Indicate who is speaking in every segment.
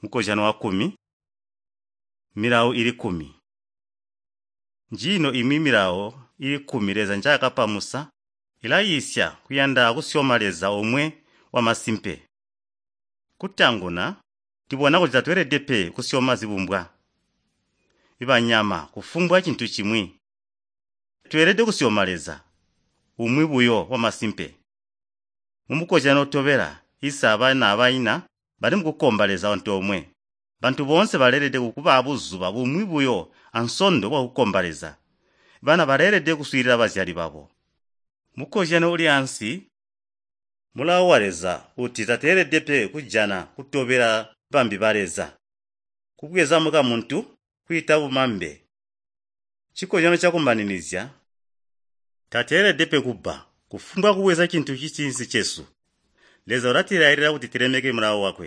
Speaker 1: mukojano wa 10 milawu ili 10. Njino imwe milawu ili 10 leza njaka pamusa ilayisya kuyanda kusyomaleza omwe wa masimpe. Kutanguna tibona kuti tatweredepe kusyoma zibumbwa ibanyama kufumbwa chintu chimwe. Twerede kusyomaleza umwe buyo wa masimpe. Mumukojano otobera isa abana abaina bali mukukombaleza onto omwe. Bantu bonse balerede kukuba abuzuba bumwe buyo ansondo wa kukombaleza. Bana balerede kuswirira bazyali babo. Mukojano uli ansi mulawaleza uti tateredepe kujana kutobera bambi baleza. Kugweza muka muntu kuita bumambe. Chikojano chakumbanilizya tateredepe kuba kufumbwa kuweza chintu chichinsi chesu. Leza ulatirairira kuti tiremeke mulawo wakwe.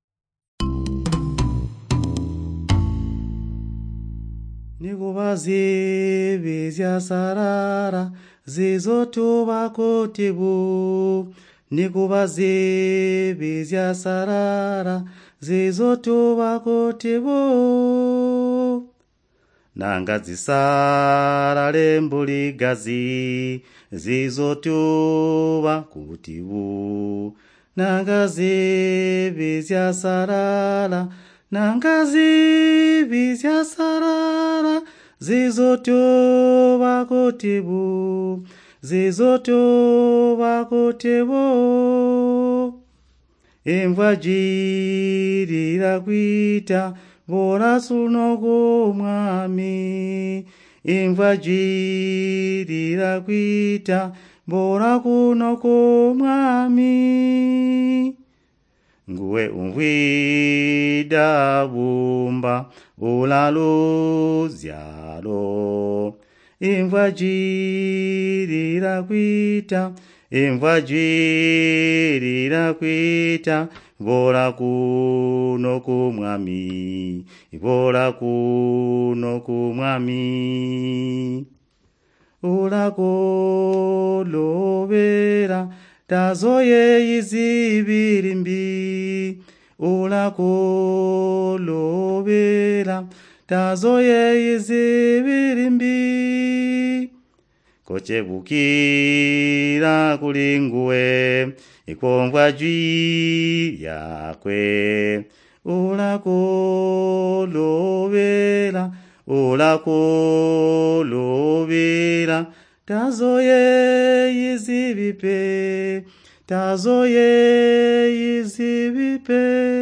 Speaker 2: Nikubazibi zyasarara zizotuba kotibu. Nikubazibi zyasarara zizotuba kotibu. Nanga zisara lembuli gazi zizotuba kotibu. Nanga zibi zyasarara nanga zibi zyasarara zizotuba kotibu. Zizotuba kotibu. Imvwa jirira kwita bora suno kumwami. Imvwa jirira kwita bora kuno kumwami. Nguwe umvwida bumba ulaluzyalo. Imvwa jirira kwita, imvwa jirira kwita, bora kuno kumwami, bora kuno kumwami. Ulakolobera tazoye izibirimbi. Ulakolobera tazoye izibirimbi. Kochebukira kulinguwe ikomvwa jwi yakwe. Ulakolobera, ulakolobera tazoye izibipe, tazoye izibipe.